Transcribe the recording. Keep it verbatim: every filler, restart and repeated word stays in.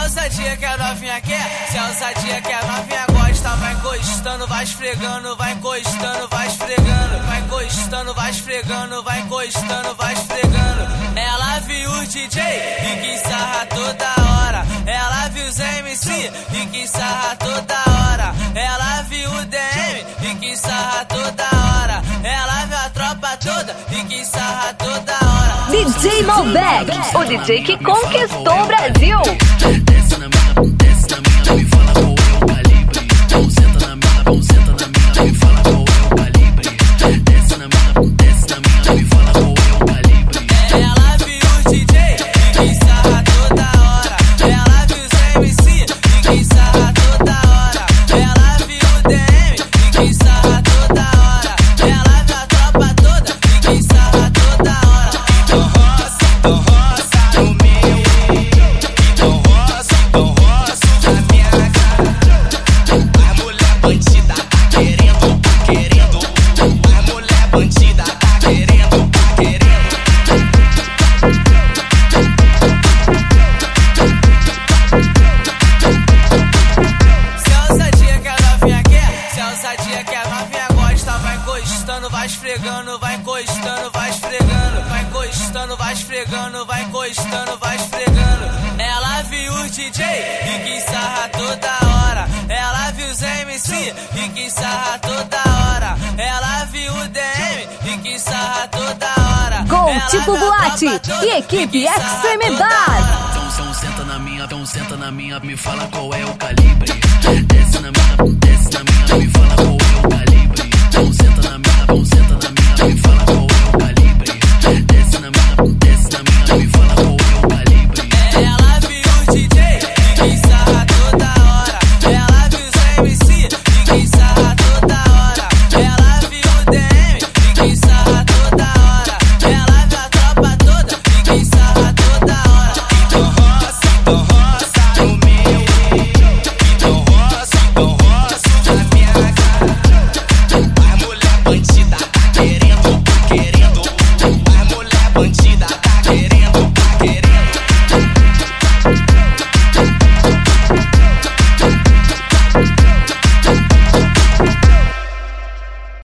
ousadia que a novinha quer, se a ousadia que a novinha gosta, vai encostando, vai esfregando, vai encostando, vai esfregando, vai encostando, vai esfregando, vai encostando, vai esfregando. Ela viu o D J e quis sarrar toda hora. Ela viu os M C e quis sarrar toda hora. Ela viu o D M e quis sarrar toda hora. Ela viu a tropa toda e quis sarrar toda hora. D J Malbec, o D J que conquistou o Brasil. Desce na minha, desce na minha, me fala qual é o calibre. Não senta na minha, não senta na minha, me fala qual é o calibre. Desce na minha, desce na minha, me fala qual é o calibre. Ela viu o D J e quis sarrar toda hora. Ela viu os M C e quis sarrar toda hora. Ela viu o D M e quis sarrar toda hora. Ela viu a tropa toda e quis sarrar toda hora. Então roça, então roça no meu. Então roça, então roça na minha cara. A mulher bandida tá querendo, tá querendo. A mulher bandida tá querendo, tá querendo. Se a ousadia que a novinha quer, se a ousadia que a novinha gosta, vai encostando, vai esfregando, vai encostando, vai esfregando, vai encostando, vai esfregando, vai encostando, vai esfregando. Ela viu o D J e quis sarrar toda hora. Ela viu os M C e quis sarrar toda hora. Ela viu o D M e quis sarrar toda hora. Com Ela Tipo viu a Boate tropa toda e equipe quis sarrar Extreme toda Bass. hora. Então, então senta na minha, então senta na minha, me fala qual é o calibre. Desce na minha, desce na minha, me